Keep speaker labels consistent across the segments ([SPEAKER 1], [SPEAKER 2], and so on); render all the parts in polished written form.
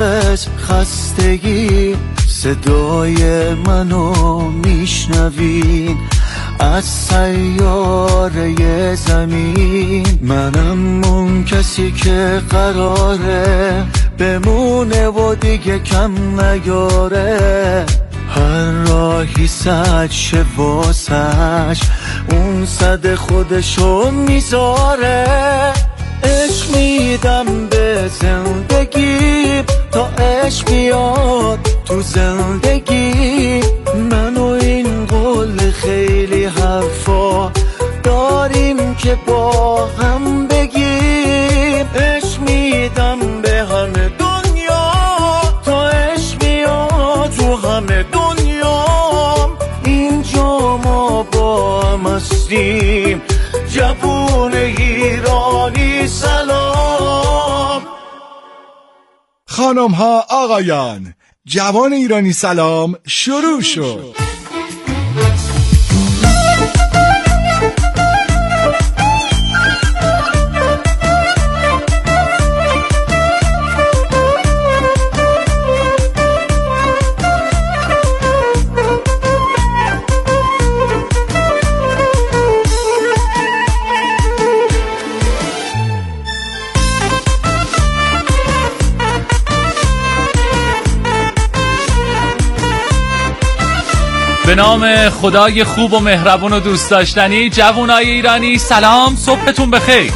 [SPEAKER 1] خستگی صدای منو میشنوین از سیاره زمین. منم اون کسی که قراره بمونه و دیگه کم نیاره. هر راهی سد شه واسش اون صد خودشو میذاره. عشق میدم به زندگی تا عشق بیاد تو زندگی. من و این قول خیلی حرفا داریم که با هم بگیم. عشق میدم به همه دنیا تا عشق بیاد تو همه دنیا. اینجا ما با هم هستیم جوون ایرانی سلام.
[SPEAKER 2] خانم ها آقایان، جوان ایرانی سلام شروع شد.
[SPEAKER 3] به نام خدای خوب و مهربون و دوست داشتنی، جوانای ایرانی سلام، صبحتون بخیر.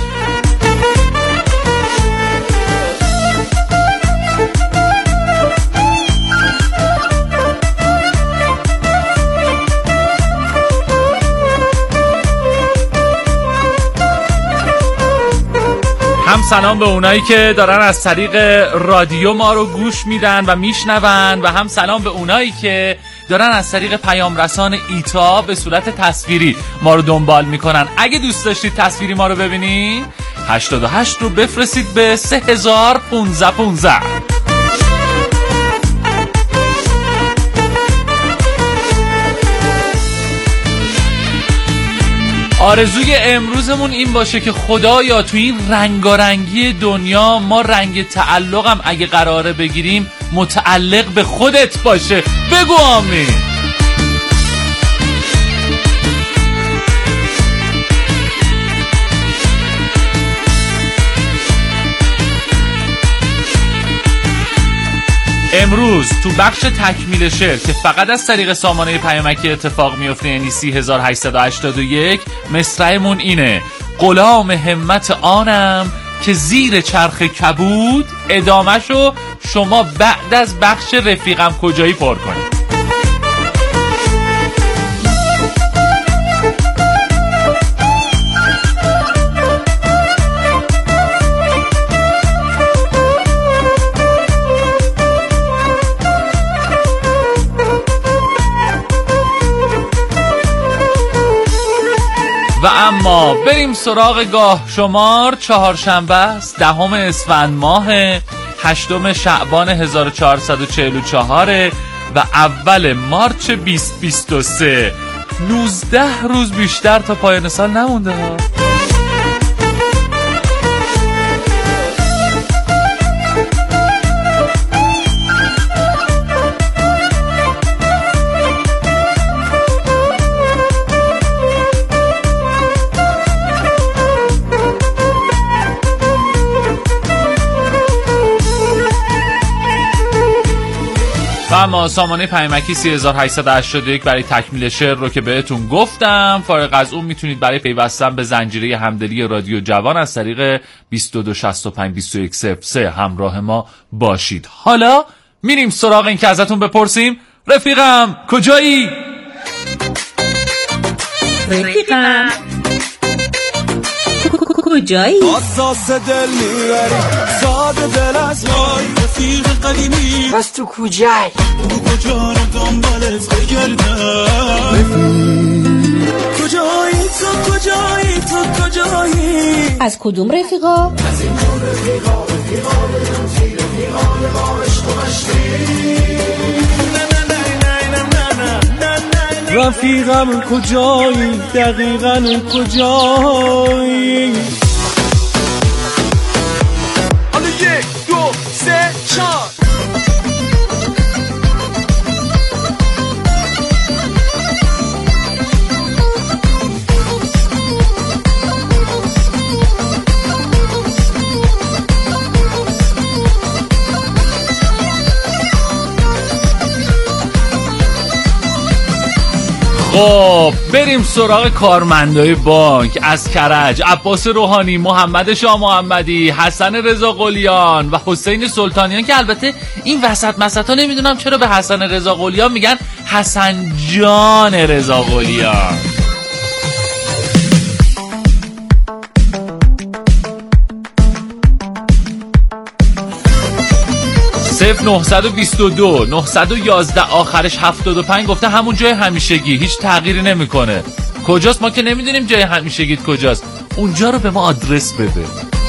[SPEAKER 3] هم سلام به اونایی که دارن از طریق رادیو ما رو گوش میدن و میشنون، و هم سلام به اونایی که دارن از طریق پیام رسان ایتا به صورت تصویری ما رو دنبال میکنن. اگه دوست داشتید تصویری ما رو ببینید 88 رو بفرستید به 301515. آرزوی امروزمون این باشه که خدایا تو این رنگارنگی دنیا ما رنگ تعلقم اگه قراره بگیریم متعلق به خودت باشه. بگو آمین. امروز تو بخش تکمیل شعر که فقط از طریق سامانه پیامکی اتفاق میفته، یعنی 3881، مصرعمون اینه: غلام همت آنم که زیر چرخ کبود. ادامهشو شما بعد از بخش رفیقم کجایی پر کنید. و اما بریم سراغ گاه شمار. چهارشنبه است، 10 اسفند ماه 8 شعبان 1444 و اول مارچ 2023. 19 روز بیشتر تا پایان سال نمونده ها. و اما سامانه پیامکی 3881 برای تکمیل شعر رو که بهتون گفتم. فارغ از اون میتونید برای پیوستن به زنجیره همدلی رادیو جوان از طریق 22652103 همراه ما باشید. حالا میریم سراغ این که ازتون بپرسیم: رفیقم کجایی؟
[SPEAKER 4] رفیقم کجایی؟
[SPEAKER 1] اساس دل میبری ساده دل از وای رفیق قدیمی.
[SPEAKER 4] پس تو کجایی؟
[SPEAKER 1] تو کجا رو دنبالت بگردم؟ کجایی تو کجایی تو کجایی؟
[SPEAKER 4] از کدوم رفیقا؟
[SPEAKER 1] از این رفیقا با عشق و مشتی. رفیقم کجایی؟ دقیقاً کجایی؟ حالا 1 2 3 4
[SPEAKER 3] خب بریم سراغ کارمندای بانک. از کرج عباس روحانی، محمد شاه محمدی، حسن رضا قلیان و حسین سلطانیان که البته این وسط مسطا نمیدونم چرا به حسن رضا قلیان میگن حسن جان رضا قلیان. 0922 911 آخرش 75 گفته همون جای همیشگی، هیچ تغییری نمیکنه. کجاست؟ ما که نمیدونیم جای همیشگیت کجاست. اونجا رو به ما آدرس بده.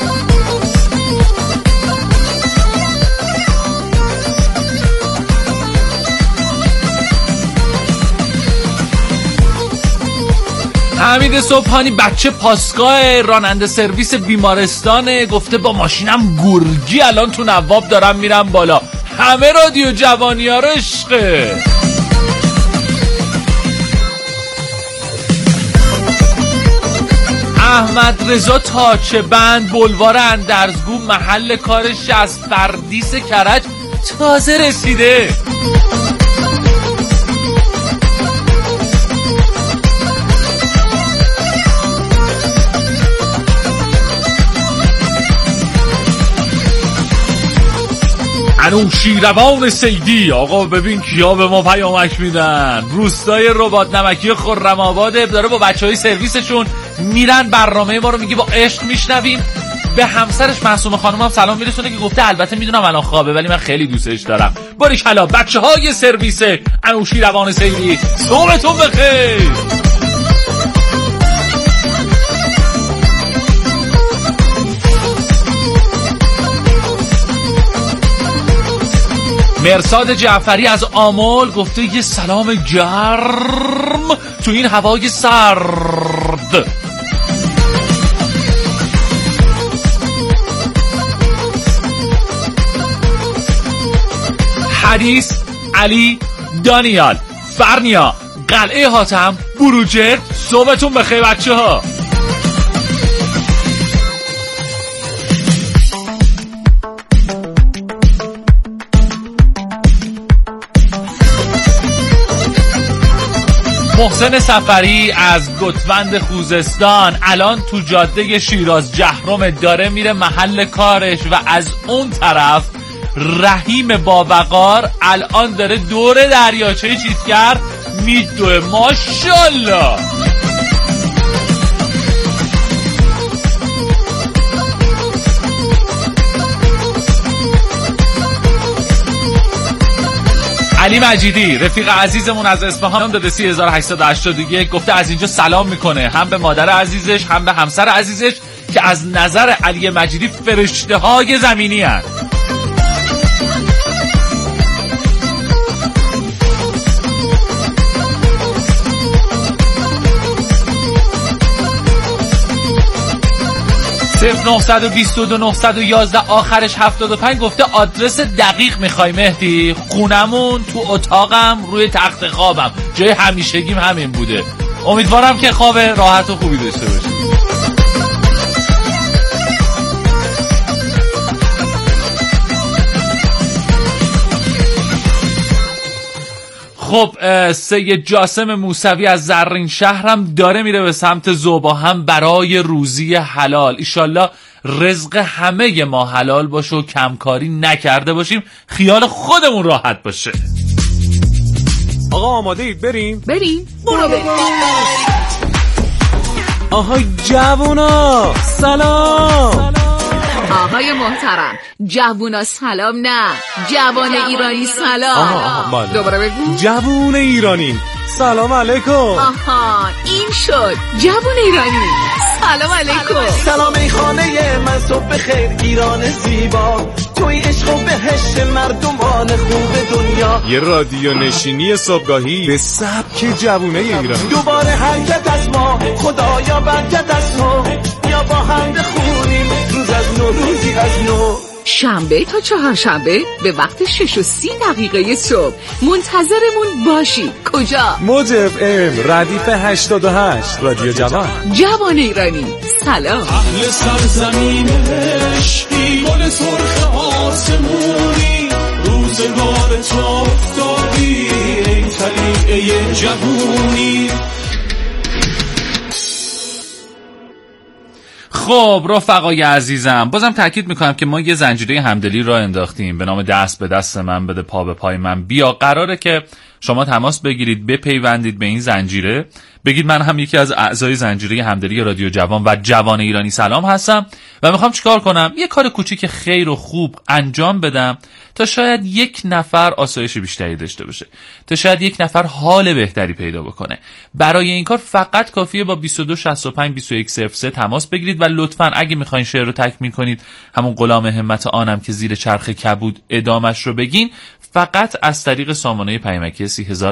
[SPEAKER 3] حمید صبحانی بچه پاسگاه راننده سرویس بیمارستانه، گفته با ماشینم گرگی الان تو نواب دارم میرم بالا. همه رادیو جوانی ها رو عشقه. احمد رضا تاچه بند بلوار اندرزگو محل کارش از فردیس کرج تازه رسیده. انوشیروان سیدی، آقا ببین کیا به ما پیامک میدن. روستای رباط نمکی خرم آباد داره با بچهای سرویسشون میرن برنامه ما رو میگه با عشق میشنویم. به همسرش معصومه خانم هم سلام میرسونه که گفته البته میدونم الان خوابه ولی من خیلی دوستش دارم. باریکلا بچهای سرویس انوشیروان سیدی، صبحتون بخیر. مرساد جعفری از آمل گفته یه سلام گرم تو این هوای سرد. حدیث علی دانیال فرنیا قلعه حاتم بروجرد، صبحتون بخیر بچه ها. محسن سفری از گتوند خوزستان الان تو جاده شیراز جهرم داره میره محل کارش و از اون طرف رحیم باوقار الان داره دور دریاچه چیتگر میدوه. ماشالله. علی مجیدی رفیق عزیزمون از اصفهان داده 3881 گفته از اینجا سلام میکنه هم به مادر عزیزش هم به همسر عزیزش که از نظر علی مجیدی فرشته های زمینی هست. صرف 922 911 آخرش 75 گفته آدرس دقیق میخوای مهدی؟ خونمون تو اتاقم روی تخت خوابم، جای همیشگیم همین بوده. امیدوارم که خواب راحت و خوبی داشته باشی. خب سید جاسم موسوی از زرین شهرم داره میره به سمت زوبا هم برای روزی حلال. ایشالله رزق همه ما حلال باشه و کمکاری نکرده باشیم، خیال خودمون راحت باشه.
[SPEAKER 5] آقا آماده اید بریم؟
[SPEAKER 4] بریم برو.
[SPEAKER 5] آهای جوونا سلام.
[SPEAKER 4] آقای محترم جوونا سلام نه، جوان ایرانی سلام. دوباره بگو.
[SPEAKER 5] جوون ایرانی سلام علیکم.
[SPEAKER 4] آها این شد جوون ایرانی سلام علیکم.
[SPEAKER 1] سلام ای خانه من صبح بخیر ایران زیبا، توی عشق و بهشت مردمان خوب دنیا.
[SPEAKER 5] یه رادیو نشینی صبحگاهی به سبک جوونه ایران.
[SPEAKER 1] دوباره حرکت از ما خدایا برکت از تو، یا با هم بخونیم روز از نو روزی از نو.
[SPEAKER 4] شنبه تا چهارشنبه به وقت 6:30 صبح منتظرمون باشید. کجا؟
[SPEAKER 5] موج اف ام ردیف 88 رادیو
[SPEAKER 4] جوان ایرانی سلام.
[SPEAKER 1] اهل سرزمین عشقی گل سرخ آسمونی، روزگار تو افتادی ای طلیعه جوونی.
[SPEAKER 3] خب رفقای عزیزم، بازم تاکید میکنم که ما یه زنجیره همدلی راه انداختیم به نام دست به دست من بده پا به پای من بیا. قراره که شما تماس بگیرید، بپیوندید به این زنجیره، بگید من هم یکی از اعضای زنجیره همدلی رادیو جوان و جوان ایرانی سلام هستم و میخوام چیکار کنم، یه کار کوچیک خیر و خوب انجام بدم تا شاید یک نفر آسایش بیشتری داشته باشه، تا شاید یک نفر حال بهتری پیدا بکنه. برای این کار فقط کافیه با 2265-2103 تماس بگیرید و لطفاً اگه میخواین شعر رو تکمیل کنید، همون غلام همت آنم که زیر چرخ کبود ادامش رو بگین، فقط از طریق سامانه پیامکی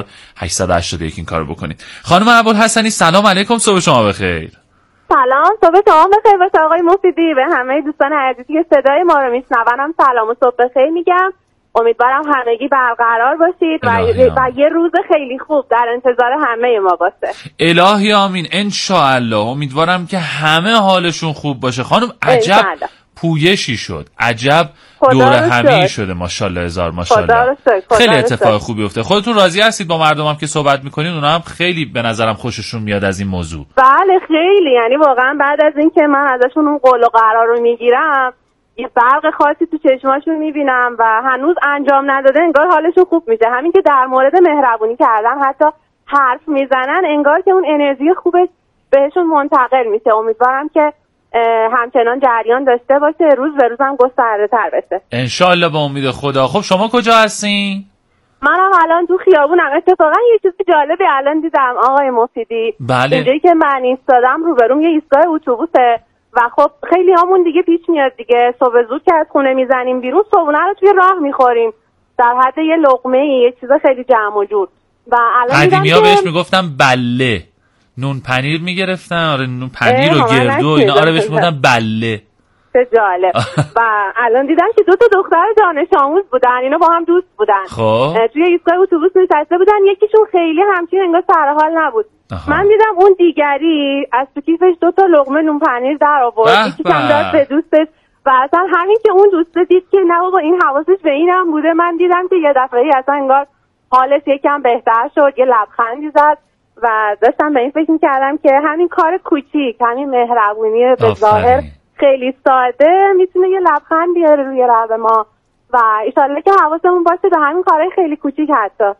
[SPEAKER 3] 3881 این کارو بکنید. خانم ابوالحسنی سلام علیکم، صبح شما بخیر.
[SPEAKER 6] سلام، صبح شما بخیر باشه آقای مفیدی. به همه دوستان عزیزی که صدای ما رو میشنونم سلام و صبح بخیر میگم. امیدوارم همگی برقرار باشید و یه روز خیلی خوب در انتظار همه ما باشه.
[SPEAKER 3] الهی آمین ان شاء الله. امیدوارم که همه حالشون خوب باشه. خانم عجب پویشی شد، عجب دور همی شده، ماشاءالله هزار ماشاءالله. خیلی اتفاق خوبی افتاد. خودتون راضی هستید با مردمم که صحبت میکنین؟ اونا هم خیلی به نظرم خوششون میاد از این موضوع.
[SPEAKER 6] بله خیلی، یعنی واقعا بعد از این که من ازشون اون قول و قرار رو میگیرم یه فرق خاصی تو چشماشون میبینم و هنوز انجام نداده انگار حالشون خوب میشه. همین که در مورد مهربونی کردن حتی حرف میزنن انگار که اون انرژی خوبش بهشون منتقل میشه. امیدوارم که همچنان جریان داشته باشه، روز به روز هم گسترده تر بشه
[SPEAKER 3] انشالله با امید خدا. خب شما کجا هستین؟
[SPEAKER 6] منم الان تو خیابونم. اتفاقا یه چیز جالبی الان دیدم آقای مفیدی.
[SPEAKER 3] بله.
[SPEAKER 6] اینجایی که من ایستادم روبروم یه ایستگاه اتوبوسه و خب خیلی همون دیگه پیش میاد دیگه، صبح زود که از خونه میزنیم بیرون صبحونه رو توی راه میخوریم در حد یه لقمه یه چیز خیلی جمع و جور. و الان
[SPEAKER 3] قدیمی‌ها بهش میگفتن بله، نون پنیر میگرفتن، آره نون پنیر و گردو اینا، آره بهش میگفتن بله.
[SPEAKER 6] چه جالب. و الان دیدم که دو تا دختر دانش آموز بودن، اینا با هم دوست بودن.
[SPEAKER 3] خب
[SPEAKER 6] توی ایستگاه اتوبوس نشسته بودن، یکیشون خیلی همچین انگار سر حال نبود. من دیدم اون دیگری از تو کیفش دو تا لقمه نون پنیر در آورد، یکیشم داد به دوستش و اصلا همین که اون دوسته دید که نه بابا این حواسش به اینم بوده، من دیدم که یه دفعه اصلا انگار حالش یکم بهتر شد، یه لبخندی زد و داشتم به این فکر می‌کردم که همین کار کوچیک، همین مهربونی به ظاهر خیلی ساده میتونه یه لبخند بیاره روی لب ما و ایشالله که حواسمون باشه به همین کارهای خیلی کوچیک. حتی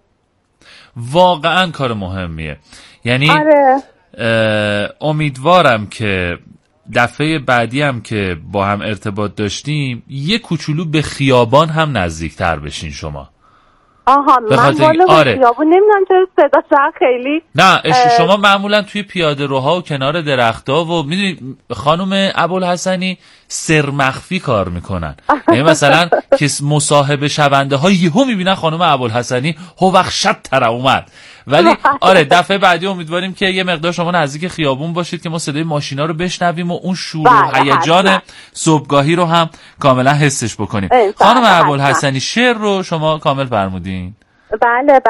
[SPEAKER 3] واقعا کار مهمیه. یعنی
[SPEAKER 6] آره.
[SPEAKER 3] امیدوارم که دفعه بعدی هم که با هم ارتباط داشتیم یه کوچولو به خیابان هم نزدیکتر بشین شما.
[SPEAKER 6] آها من بالا به خیابون نمیدونم چرا صدا شاید خیلی
[SPEAKER 3] نه شما معمولا توی پیاده روها و کنار درخت‌ها و میدونی خانم ابوالحسنی سرمخفی کار میکنن. یعنی مثلا که مصاحبه شونده ها یهو میبینن خانم ابوالحسنی هو وخشت تر اومد. ولی آره دفعه بعدی امیدواریم که یه مقدار شما نزدیک خیابون باشید که ما صدای ماشینا رو بشنویم و اون شور و هیجان صبحگاهی رو هم کاملا حسش بکنیم. خانم ابوالحسنی شعر رو شما کامل فرمودین؟
[SPEAKER 6] بله.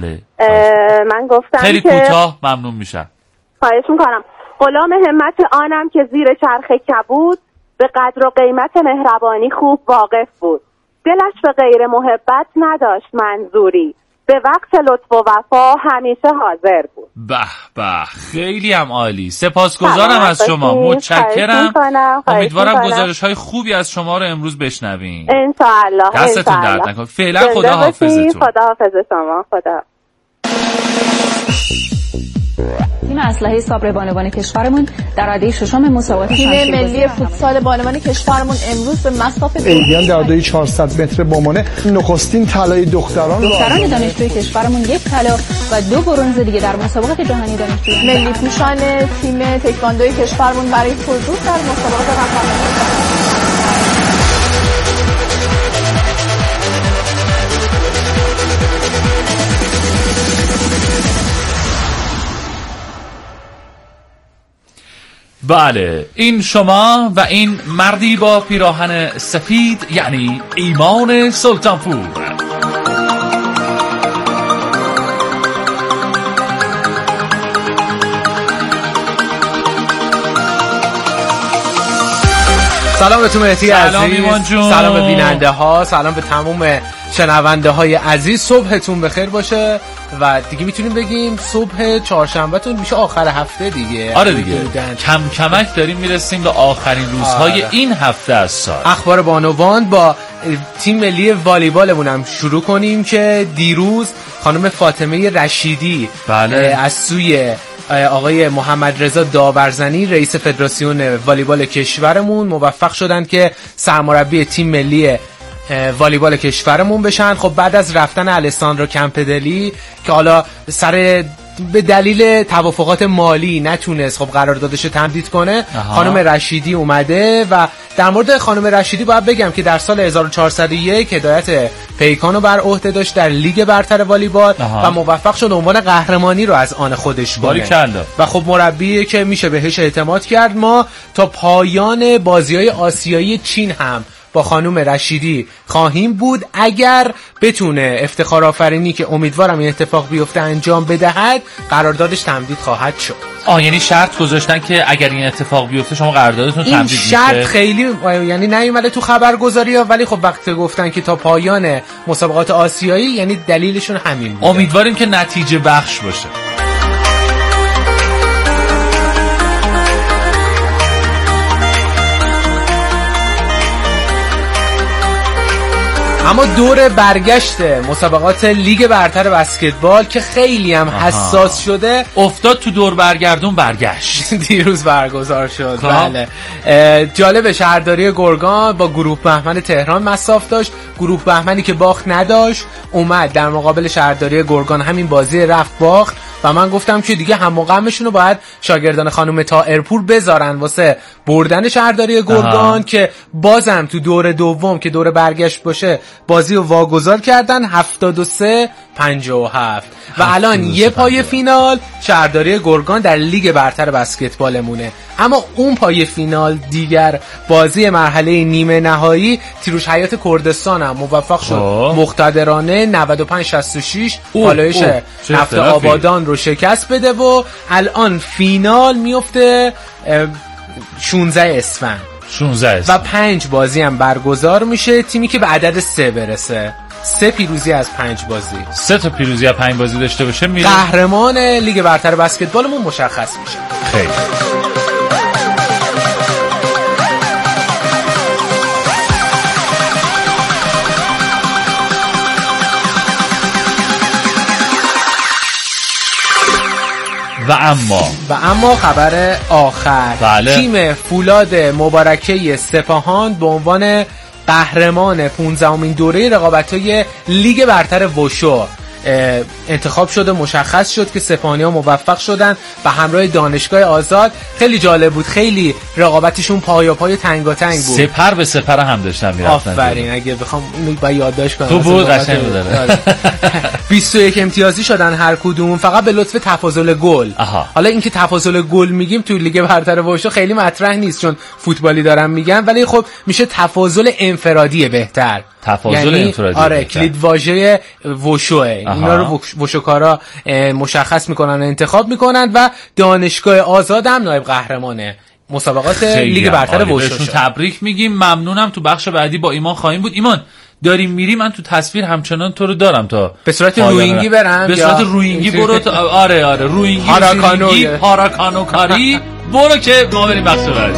[SPEAKER 6] من گفتم
[SPEAKER 3] خیلی کوتاه ممنون میشم.
[SPEAKER 6] خواهش میکنم. غلام همت آنم که زیر چرخ کبود، به قدر و قیمت مهربانی خوب واقف بود. دلش به غیر محبت نداشت منظوری، به وقت لطف و وفا همیشه حاضر بود.
[SPEAKER 3] به به خیلی هم عالی. سپاسگزارم از شما، متشکرم. امیدوارم گزارش‌های خوبی از شما رو امروز بشنویم
[SPEAKER 6] انشاءالله.
[SPEAKER 3] دستتون درد نکنه. فعلا خدا حافظتون.
[SPEAKER 6] خدا حافظ شما. خدا.
[SPEAKER 7] تیم اسلحه صبر بانوان کشورمون در رده ششم مسابقات
[SPEAKER 8] تیم ملی فوتسال بانوان کشورمون امروز به مصاف
[SPEAKER 2] ایدیان در رده 400 متر بامانه نخستین طلای دختران
[SPEAKER 7] دانشجوی کشورمون 1 طلا و 2 برنز دیگه در مسابقات جهانی دانشجویان.
[SPEAKER 8] ملی پوشان تیم تکواندوی کشورمون برای حضور در مسابقات قهرمانی.
[SPEAKER 3] بله این شما و این مردی با پیراهن سفید یعنی ایمان سلطانپور.
[SPEAKER 9] سلام به تو مهدی عزیز.
[SPEAKER 3] سلام ایمان جون.
[SPEAKER 9] سلام به بیننده ها، سلام به تموم شنونده های عزیز صبحتون بخیر باشه و دیگه میتونیم بگیم صبح چهارشنبهتون میشه آخر هفته دیگه.
[SPEAKER 3] آره دیگه کم کمک داریم میرسیم به آخرین روزهای این هفته از سال.
[SPEAKER 9] اخبار بانوان با تیم ملی والیبالمون هم شروع کنیم که دیروز خانم فاطمه رشیدی از سوی آقای محمد رضا داورزنی رئیس فدراسیون والیبال کشورمون موفق شدن که سرمربی تیم ملی والیبال کشورمون بشن. خب بعد از رفتن الساندرو کمپدلی که حالا به دلیل توافقات مالی نتونست خب قراردادش تمدید کنه، خانم رشیدی اومده و در مورد خانم رشیدی باید بگم که در سال 1401 هدایت پیکانو بر عهده داشت در لیگ برتر والیبال و موفق شد عنوان قهرمانی رو از آن خودش کنه و خب مربی که میشه بهش اعتماد کرد. ما تا پایان بازی‌های آسیایی چین هم با خانم رشیدی خواهیم بود اگر بتونه افتخار آفرینی که امیدوارم این اتفاق بیفته انجام بدهد، قراردادش تمدید خواهد شد.
[SPEAKER 3] یعنی شرط گذاشتن که اگر این اتفاق بیفته شما قراردادتون تمدید میشه.
[SPEAKER 9] این شرط خیلی یعنی نیومده تو خبرگزاری‌ها، ولی خب وقتی گفتن که تا پایان مسابقات آسیایی یعنی دلیلشون همین بود.
[SPEAKER 3] امیدواریم که نتیجه بخش باشه.
[SPEAKER 9] اما دور برگشت مسابقات لیگ برتر بسکتبال که خیلی هم حساس شده
[SPEAKER 3] افتاد تو دور برگردون برگشت
[SPEAKER 9] دیروز برگزار شد. بله جالب، شهرداری گرگان با گروه بهمن تهران مصاف داشت. گروه بهمنی که باخت نداشت اومد در مقابل شهرداری گرگان همین بازی رفت باخت و من گفتم که دیگه هم مقامشون رو باید شاگردان خانم طاهرپور بذارن واسه بردن شهرداری گرگان که بازم تو دور دوم که دور برگشت باشه بازی رو واگذار کردن 73-57 و الان یه پای فینال شهرداری گرگان در لیگ برتر بسکتبالمونه. اما اون پای فینال دیگر بازی مرحله نیمه نهایی تیروش حیات کردستان هم موفق شد مقتدرانه 95-66 پالایش نفت آبادان رو شکست بده و الان فینال میفته 16 اسفند و 5 بازی هم برگزار میشه. تیمی که به عدد 3 برسه 3 پیروزی از 5 بازی
[SPEAKER 3] 3 تا پیروزی از 5 بازی داشته باشه میره
[SPEAKER 9] قهرمان لیگ برتر بسکتبالمون مشخص میشه.
[SPEAKER 3] خیلی و اما
[SPEAKER 9] خبر آخر تیم فولاد مبارکه سپاهان به عنوان قهرمان 15مین دوره رقابت‌های لیگ برتر وشو انتخاب شده. مشخص شد که سپاهانی‌ها موفق شدن به همراه دانشگاه آزاد. خیلی جالب بود، خیلی رقابتشون پای تنگاتنگ بود،
[SPEAKER 3] سپر به سپر هم داشتن میرفتن.
[SPEAKER 9] آفرین، اگه بخوام باید یادداشت کنم
[SPEAKER 3] تو بود قشنگ بود.
[SPEAKER 9] 21 امتیازی شدن هر کدوم فقط به لطف تفاضل گل. حالا اینکه تفاضل گل میگیم تو لیگ برتر وشو خیلی مطرح نیست چون فوتبالی دارم میگم، ولی خب میشه تفاضل انفرادی بهتر.
[SPEAKER 3] تفاضل انفرادی
[SPEAKER 9] آره کلید واژه وشوه. اینا رو وشوکارا مشخص میکنن، انتخاب میکنن و دانشگاه آزاد هم نایب قهرمانه مسابقات لیگ برتر وشو شد.
[SPEAKER 3] تبریک میگیم. ممنونم. تو بخش بعدی با ایمان خواهیم بود. ایمان داریم میری، من تو تصویر همچنان تو رو دارم تا
[SPEAKER 9] به صورت روینگی برم،
[SPEAKER 3] به صورت روینگی برو آره روینگی هاراکانو کاری برو که ما بریم بخش بعدی.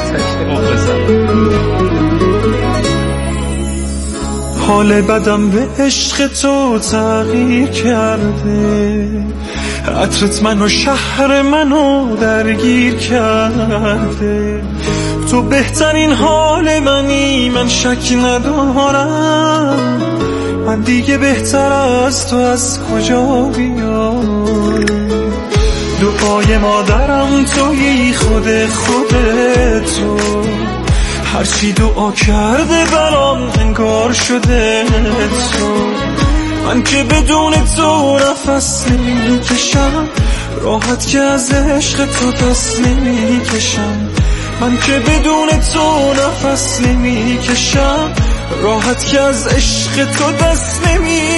[SPEAKER 1] حال بدم به عشق تو تغییر کرده، عطرت منو شهر منو درگیر کرده، تو بهترین حال منی من شک ندارم، من دیگه بهتر از تو از کجا بیام، دعای مادرم تویی خود تو، هرچی دعا کرده برام انگار شده تو، من که بدون تو نفس نمیکشم، راحت که از عشق تو دست نمیکشم، من که بدون تو نفس نمیکشم، راحت که از عشق تو دست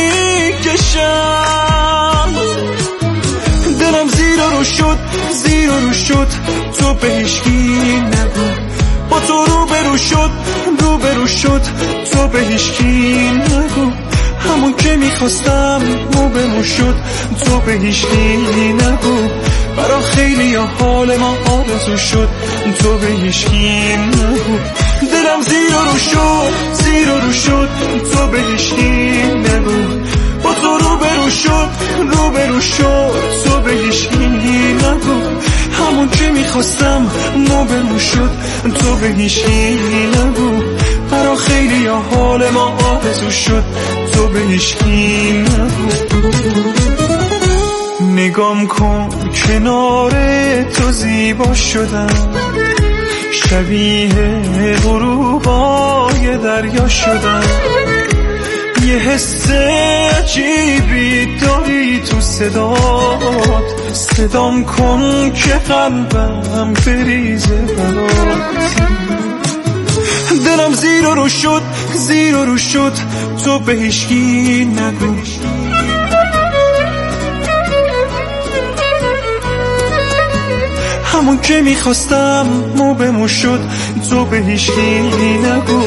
[SPEAKER 1] نمیکشم، دلم زیر رو شد تو به هیچکی نگو، با تو روبرو شد تو به هیچکی نگو، همون که میخواستم مو به مو شد، تو به هیچکی نگو. برا خیلی ها حال ما آرزو شد، تو به هیچکی نگو. دلم زیر و رو شد، زیر و رو شد، تو به هیچکی نگو. با تو روبرو شد، روبرو شد، تو به هیچکی نگو. همون که میخواستم مو به مو شد، تو به هیچکی نگو. برا خیلی ها حال ما آرزو شد، تو به هیچکی نگو. نگام کن کنار تو زیبا شدم، شبیه غروبای دریا شدم. یه حس عجیبی داری تو صدات، صدام کن که قلبم بریزه برات. دلم زیر و رو شد، زیر و رو شد، تو به هیچکی نگو. همون که میخواستم مو به مو شد، تو به هیچکی نگو.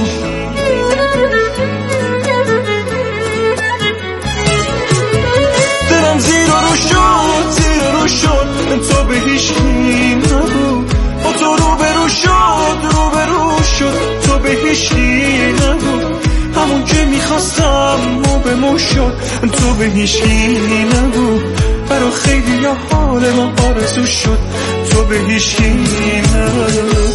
[SPEAKER 1] دلم زیر و رو شد، زیر و رو شد، تو به هیچکی نگو. با تو روبرو شد، روبرو شد، تو به هیچکی نگو. همون که میخواستم مو به مو شد، تو به هیچکی نگو. برا خیلی ها حال ما آرزو شد، تو به هیچکی نگو.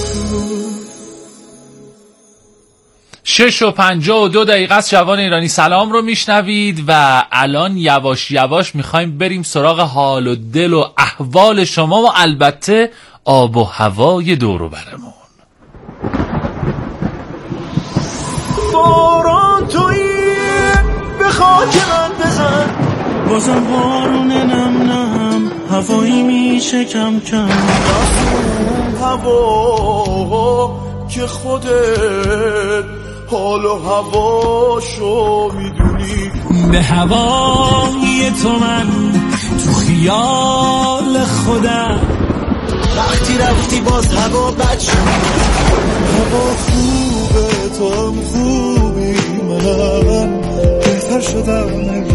[SPEAKER 3] 6:52 از جوان ایرانی سلام رو میشنوید و الان یواش یواش میخوایم بریم سراغ حال و دل و احوال شما و البته آب و هوای دور و برمون.
[SPEAKER 1] باران تویی به خاک من بزن، بازم بارون نم نم، هوایی میشه کم کم. هوا که خودت حال و هواشو میدونی. به هوای تو من تو خیال خودم. وقتی رفتی باز هوا بد شد، هوا خوبه تو هم خوبی، منم بهتر شدم.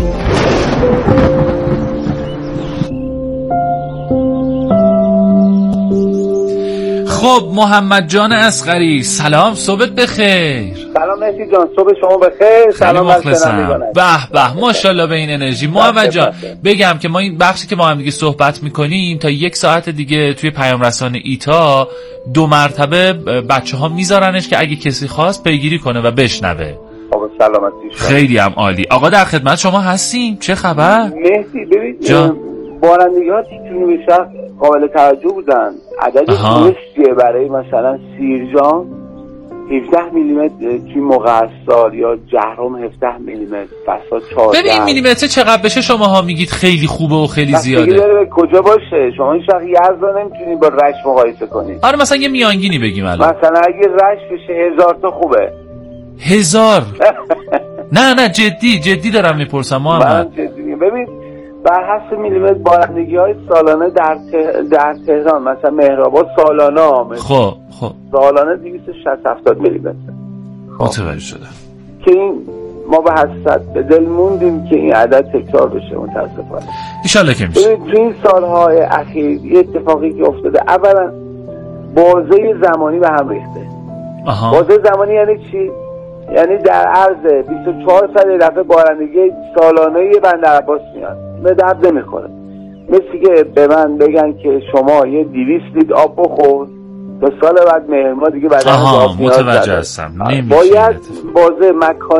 [SPEAKER 3] خب محمد جان اصغری سلام، صبحت بخیر.
[SPEAKER 10] سلام مهدی جان، صبح شما بخیر. سلام
[SPEAKER 3] مخلصم. به به ماشاءالله به این انرژی. محمد جان بگم که ما این بخشی که ما هم دیگه صحبت میکنیم تا 1 ساعت دیگه توی پیام رسان ایتا 2 مرتبه بچه‌ها میذارنش که اگه کسی خواست پیگیری کنه و بشنوه.
[SPEAKER 10] آقا سلامتی شما.
[SPEAKER 3] خیلی هم عالی. آقا در خدمت شما هستیم، چه خبر؟
[SPEAKER 10] مهدی ببین بارندگی‌ها جنوب شهر قابل توجه بودن. عدد درستیه برای مثلا سیرجان 17 میلیمتر توی موقع سال، یا جهرم 17 میلیمتر، بسا 14.
[SPEAKER 3] ببین میلیمتر چقدر بشه شماها میگید خیلی خوبه و خیلی زیاده.
[SPEAKER 10] داره کجا باشه؟ شما این شهر یزد رو نمیتونی با رشت مقایسه کنی.
[SPEAKER 3] آره مثلا یه میانگینی بگیم الان.
[SPEAKER 10] مثلا اگه رشت بشه 1000 تا خوبه.
[SPEAKER 3] 1000 نه جدی دارم میپرسم محمد.
[SPEAKER 10] من جدی میگم. ببین بر حسب میلیمتر بارندگی‌های سالانه در تهران مثلا مهرآباد سالانه
[SPEAKER 3] خب
[SPEAKER 10] سالانه 260-70 میلیمتر.
[SPEAKER 3] متوجه شدم
[SPEAKER 10] که این ما به حسرت به دل موندیم که این عدد تکرار بشه متاسفانه.
[SPEAKER 3] ان شاءالله که میشه.
[SPEAKER 10] تو این سالهای اخیر یه اتفاقی که افتاده، اولا بازه زمانی به هم ریخته. بازه زمانی یعنی چی؟ یعنی در عرض 24 ساعت دفعه بارندگی سالانه بندر عباس میاد، به درد نمیخوره. مثل که به من بگن که شما یه 200 لیتر آب بخور تا سال بعد مهر ماه دیگه بدن آب نیاز داره.
[SPEAKER 3] متوجه هستم.
[SPEAKER 10] باید بازه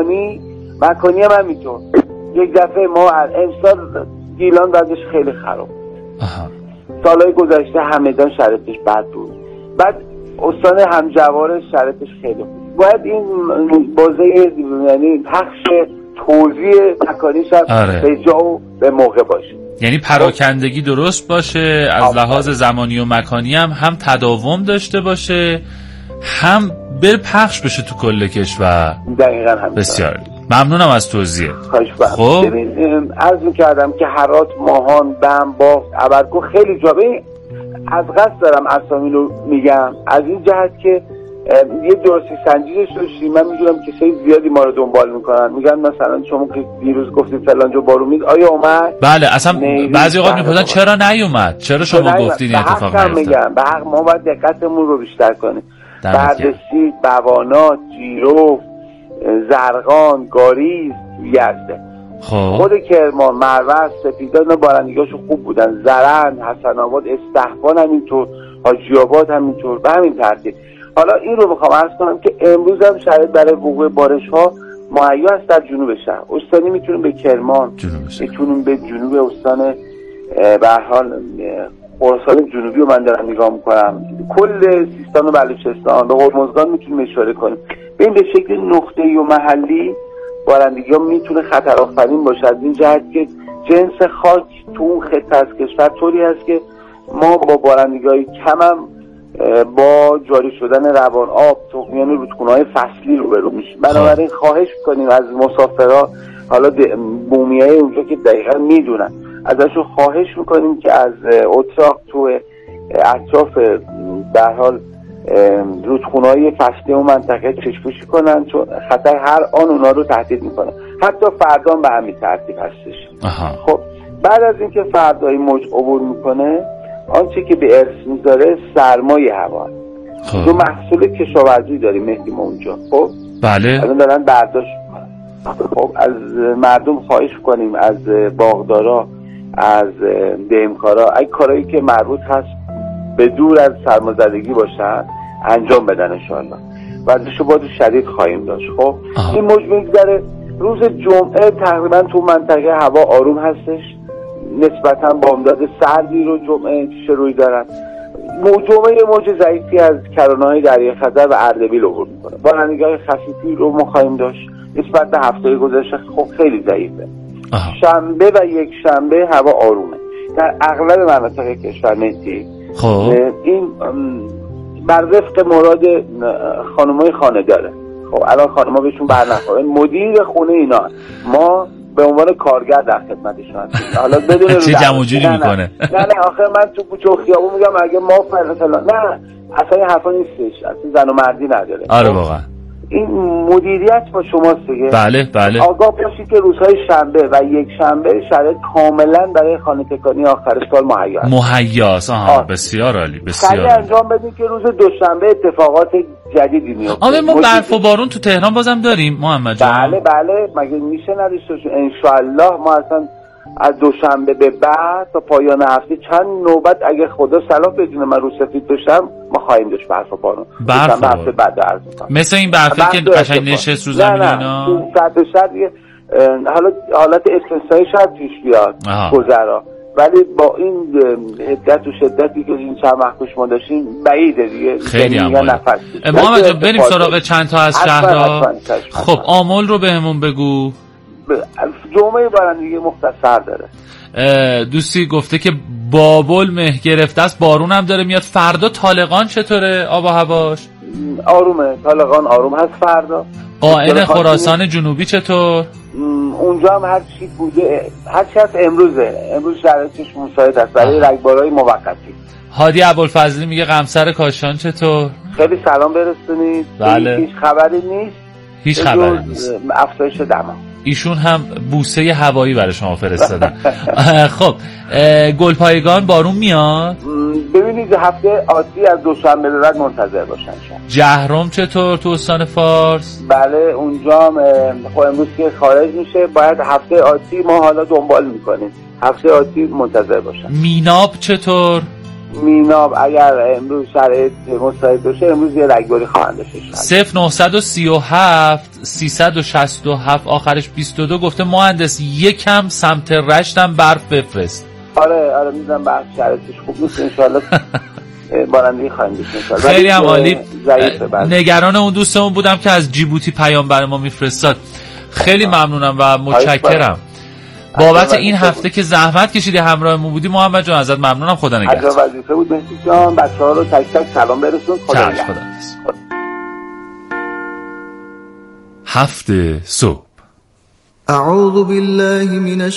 [SPEAKER 10] مکانی هم همینطور. یک دفعه ما امسال گیلان وضعش خیلی خراب. سالهای گذشته همدان شرایطش بد بود. بعد استان همجوار شرایطش خیلی خوب. باید این بازه یعنی پخش توزیع مکانیش هم به جا و به موقع باشه،
[SPEAKER 3] یعنی پراکندگی درست باشه از لحاظ زمانی و مکانی، هم تداوم داشته باشه، هم بر پخش بشه تو کل کشور.
[SPEAKER 10] دقیقاً هم.
[SPEAKER 3] بسیار ممنونم از توضیحت.
[SPEAKER 10] خب ببین عرض می‌کردم که هرات، ماهان، بم، بافت، ابرکو خیلی جا. ببین از قصد دارم اسامی رو میگم از این جهت که یه درستی سنجیش داشتیم. من میدونم کسای زیادی ما رو دنبال میکنن، میگن مثلا شما که دیروز گفتید فلان جا بارون میاد، آیا اومد؟
[SPEAKER 3] بله اصلا بعضی اوقات میپرسن چرا نیومد، چرا شما گفتین این اتفاق نیفتاد.
[SPEAKER 10] میگم به حق ما باید دقتمون رو بیشتر کنیم. بردستی، بوانات، جیرو، زرقان، گاریز، یزده، خود کرمان، مروت، سپیدان بارندگیاشو خوب بودن، زرند، حسن آباد، استحبان همینطور، حاجی آباد همینطور، به همین ترتیب. حالا این رو میخوام عرض کنم که امروز هم شاید برای وقوع بارش ها مهیا است در جنوب شهر. استانی میتونیم به کرمان، میتونیم به جنوب استان به هر حال خراسان جنوبی رو من دارم نگاه میکنم، کل سیستان و بلوچستان به هرمزگان میتونیم اشاره کنیم. ببین به شکل نقطه‌ای و محلی بارندگی ها میتونه خطرآفرین باشه، از این جهت که جنس خاک تو اون خطه از کشور طوری هست که ما با بارندگی های کم هم با جاری شدن روان آب، تخمیان رودخونه‌های فصلی روبرو میشیم. بنابراین خواهش کنیم از مسافرها، حالا بومیای اونجا که دقیقا میدونن، ازشون خواهش میکنیم که از اتراق تو اطراف به هر حال رودخونه‌های فصلی و منطقه چشم‌پوشی کنن، چون خطر هر آن اونا رو تهدید میکنه. حتی فردا به همین ترتیب هستش. خب بعد از اینکه فردای موج عبور میکنه، آنچه که به ارث میذاره سرمایه هوا. دو محصول کشاورزی داریم مهدی ما اونجا. خب
[SPEAKER 3] بله
[SPEAKER 10] الان دارن برداشت میکنن. خب از مردم خواهش کنیم، از باغدارا، از دهمکارا، اگه کارهایی که مربوط هست به دور از سرمازدگی باشن انجام بدن انشاءالله. ورزش باد شدید خواهیم داشت. خب این موج میگذره. روز جمعه تقریبا تو منطقه هوا آروم هستش، نسبتا بامداد سردی رو جمعه روی دارن. جمعه موج ضعیفی از کرانه‌های دریای خزر و اردبیل عبور میکنه. بارندگی‌های خفیفی رو ما خواهیم داشت. نسبت به هفته گذشته خب خیلی ضعیفه. شنبه و یک شنبه هوا آرومه در اغلب مناطق کشور. مهدی
[SPEAKER 3] خب
[SPEAKER 10] این بر وفق مراد خانمای خانه داره. خب الان خانم‌ها بهشون برنخوره، مدیر خونه اینا، ما به عنوان کارگر در خدمتشون هستیم. حالا بدون
[SPEAKER 3] چه جمع جوری میکنه؟
[SPEAKER 10] نه آخه من تو کوچه و خیابون میگم اگه ما فلان، نه اصلا این حرفا نیستش، اصلا زن و مردی نداره.
[SPEAKER 3] آره واقعا
[SPEAKER 10] این مدیریت با شماست دیگه.
[SPEAKER 3] بله
[SPEAKER 10] آگاه باشید که روزهای شنبه و یک شنبه شرایط کاملا برای خانه تکانی آخر سال مهیاست.
[SPEAKER 3] بسیار عالی، بسیار
[SPEAKER 10] عالی. انجام بدین که روز دوشنبه اتفاقات جدیدی میفته.
[SPEAKER 3] ما برف و بارون تو تهران بازم داریم محمد جان.
[SPEAKER 10] بله مگه میشه نداشته باشیم؟ ان الله ما اصلا از دوشنبه به بعد تا پایان هفته چند نوبت اگه خدا صلاح بدونه من رو سفید داشتم ما خواهیم داشت برف و بارون. هفته بعد عرض می‌کنم
[SPEAKER 3] مثل این برفی که قشنگ نشست رو زمین اینا.
[SPEAKER 10] نه حالت استثنایی شاید پیش بیاد گذرا، ولی با این حدت و شدتی که این چند وقت ما داشتیم بعیده دیگه.
[SPEAKER 3] خیلی محمد جان بریم سراغ چند تا از شهرها. خب آمل رو بهمون بگو.
[SPEAKER 10] جمعه بارندگی مختصر داره.
[SPEAKER 3] دوستی گفته که بابل مه گرفته است، بارون هم داره میاد. فردا طالقان چطوره آب و هواش؟
[SPEAKER 10] آرومه، طالقان آروم هست فردا.
[SPEAKER 3] قائن خراسان جنوبی چطور؟
[SPEAKER 10] اونجا هم هر چی بوده، هر چی هست امروز شرایطش مساعد است برای رگبارهای موقتی.
[SPEAKER 3] هادی ابوالفضلی میگه قمصر کاشان چطور؟
[SPEAKER 10] خیلی سلام برسونید.
[SPEAKER 3] بله.
[SPEAKER 10] هیچ خبری نیست.
[SPEAKER 3] هیچ خبری نیست.
[SPEAKER 10] افزایش دما.
[SPEAKER 3] ایشون هم بوسه هوایی برای شما فرستادن. خب گلپایگان بارون میاد؟
[SPEAKER 10] ببینید هفته آتی از دوشنبه به بعد منتظر باشن.
[SPEAKER 3] جهرم چطور تو استان فارس؟
[SPEAKER 10] بله اونجا هم خب امروز که خارج میشه، باید هفته آتی ما حالا دنبال میکنیم، هفته آتی منتظر باشن.
[SPEAKER 3] میناب چطور؟
[SPEAKER 10] میناب اگر امروز شرایط مساعد باشه امروز یه رگباری خواهند داشت.
[SPEAKER 3] 0937 367 آخرش 22 گفته مهندس یکم سمت رشتم برف بفرست.
[SPEAKER 10] آره میذارم برف شرایطش خوب نیست انشالله بارندگی خواهیم داشت انشالله.
[SPEAKER 3] خیلی هم عالی. نگران اون دوستمون بودم که از جیبوتی پیام برای ما میفرستاد. خیلی ممنونم و متشکرم بابت این هفته که زحمت کشیدی همراهمون بودی. محمد جان ازت ممنونم. خدا نگهدار.
[SPEAKER 10] عجب وظیفه بود مهدی جان. بچه‌ها رو تک تک سلام برسون. خدا نگهدار.
[SPEAKER 3] هفته صبح.
[SPEAKER 11] اعوذ بالله من